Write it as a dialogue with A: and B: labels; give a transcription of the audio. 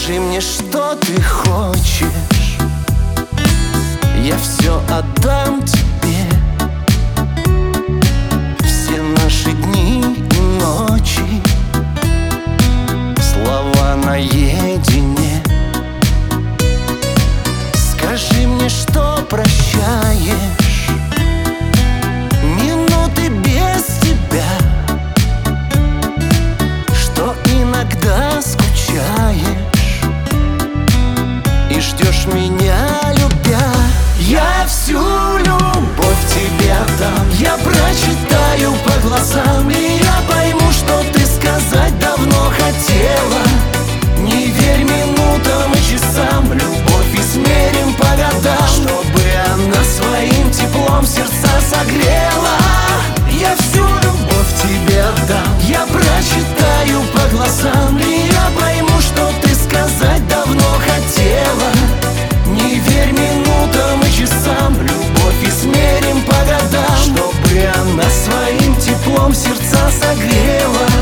A: Скажи мне, что ты хочешь, я все отдам тебе. Все наши дни и ночи, слова наедине. Скажи мне, что прощаешь минуты без тебя, что иногда скучаешь и ждешь меня, любя. Я всю любовь тебе отдам, я прочитаю по глазам, и я пойму, что ты сказать давно хотела. Не верь минутам и часам, любовь измерим по годам, чтобы она своим теплом сердца согрела. Я всю любовь тебе отдам, я прочитаю по глазам, и я пойму, что ты сказать давно хотела. Не верь минутам и часам, любовь измерим по годам, чтобы она своим теплом сердца согрела.